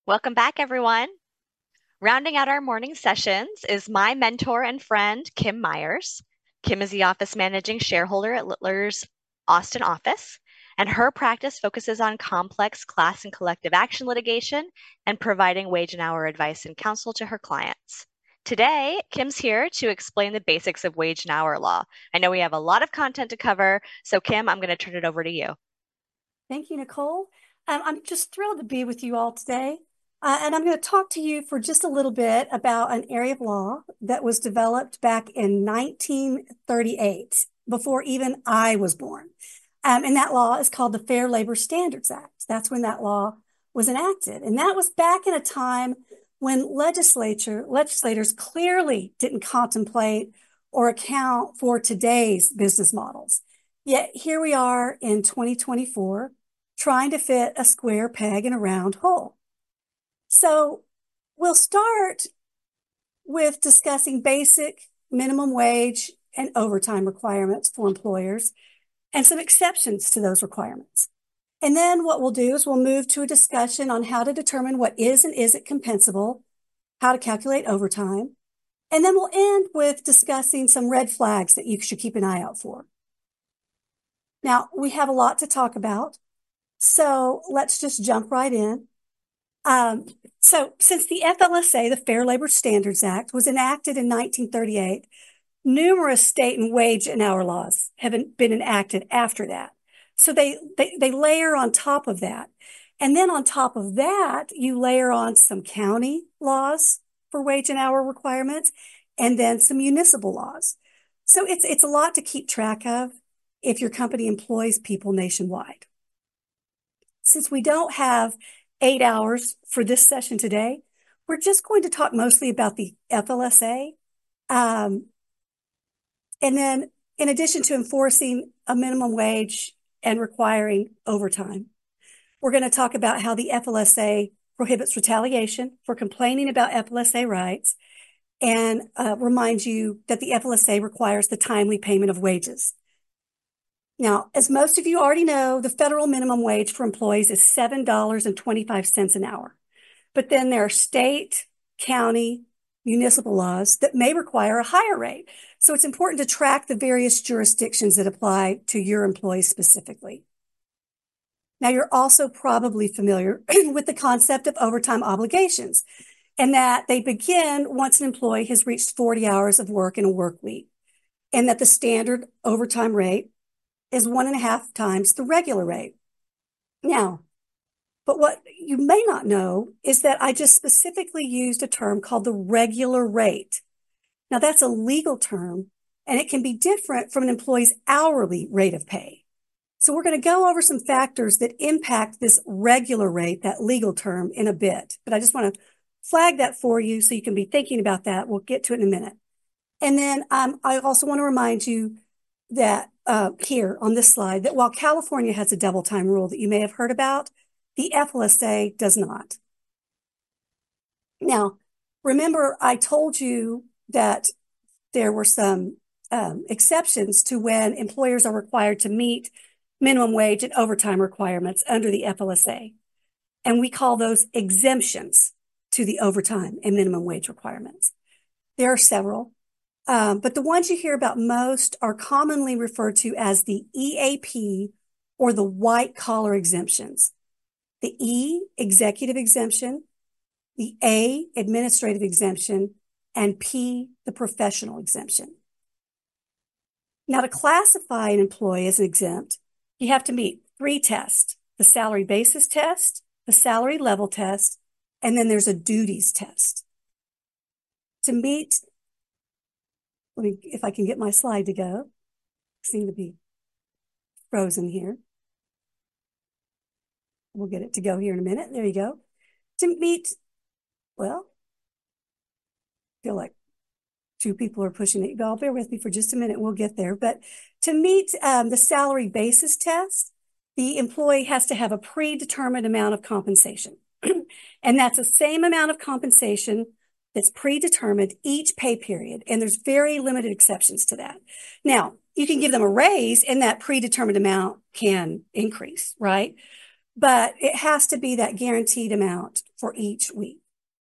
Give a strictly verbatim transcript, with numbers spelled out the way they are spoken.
Welcome back, everyone. Rounding out our morning sessions is my mentor and friend, Kim Myers. Kim is the office managing shareholder at Littler's Austin office, and her practice focuses on complex class and collective action litigation and providing wage and hour advice and counsel to her clients. Today, Kim's here to explain the basics of wage and hour law. I know we have a lot of content to cover, so Kim, I'm going to turn it over to you. Thank you, Nicole. Um, I'm just thrilled to be with you all today. Uh, and I'm going to talk to you for just a little bit about an area of law that was developed back in nineteen thirty-eight, before even I was born. Um, and that law is called the Fair Labor Standards Act. That's when that law was enacted. And that was back in a time when legislature legislators clearly didn't contemplate or account for today's business models. Yet here we are in twenty twenty-four trying to fit a square peg in a round hole. So we'll start with discussing basic minimum wage and overtime requirements for employers and some exceptions to those requirements. And then what we'll do is we'll move to a discussion on how to determine what is and isn't compensable, how to calculate overtime, and then we'll end with discussing some red flags that you should keep an eye out for. Now, we have a lot to talk about, so let's just jump right in. Um, so since the F L S A, the Fair Labor Standards Act, was enacted in nineteen thirty-eight, numerous state and wage and hour laws have been enacted after that. So they, they, they layer on top of that. And then on top of that, you layer on some county laws for wage and hour requirements, and then some municipal laws. So it's, it's a lot to keep track of if your company employs people nationwide. Since we don't have eight hours for this session today, we're just going to talk mostly about the F L S A. Um, and then in addition to enforcing a minimum wage and requiring overtime, we're going to talk about how the F L S A prohibits retaliation for complaining about F L S A rights, and uh, remind you that the F L S A requires the timely payment of wages. Now, as most of you already know, the federal minimum wage for employees is seven dollars and twenty-five cents an hour. But then there are state, county, municipal laws that may require a higher rate. So it's important to track the various jurisdictions that apply to your employees specifically. Now, you're also probably familiar with the concept of overtime obligations, and that they begin once an employee has reached forty hours of work in a work week, and that the standard overtime rate is one and a half times the regular rate. Now, but what you may not know is that I just specifically used a term called the regular rate. Now, that's a legal term, and it can be different from an employee's hourly rate of pay. So we're going to go over some factors that impact this regular rate, that legal term, in a bit. But I just want to flag that for you so you can be thinking about that. We'll get to it in a minute. And then um, I also want to remind you that uh, here on this slide, that while California has a double time rule that you may have heard about, the F L S A does not. Now, remember, I told you that there were some um, exceptions to when employers are required to meet minimum wage and overtime requirements under the F L S A. And we call those exemptions to the overtime and minimum wage requirements. There are several. Um, but the ones you hear about most are commonly referred to as the E A P, or the white collar exemptions. The E, executive exemption, the A, administrative exemption, and P, the professional exemption. Now, to classify an employee as exempt, you have to meet three tests: the salary basis test, the salary level test, and then there's a duties test. To meet Let me, if I can get my slide to go. Seem to be frozen here. We'll get it to go here in a minute. There you go. To meet, well, I feel like two people are pushing it. Y'all bear with me for just a minute. We'll get there. But to meet um, the salary basis test, the employee has to have a predetermined amount of compensation. And that's the same amount of compensation that's predetermined each pay period. And there's very limited exceptions to that. Now, you can give them a raise and that predetermined amount can increase, right? but it has to be that guaranteed amount for each week.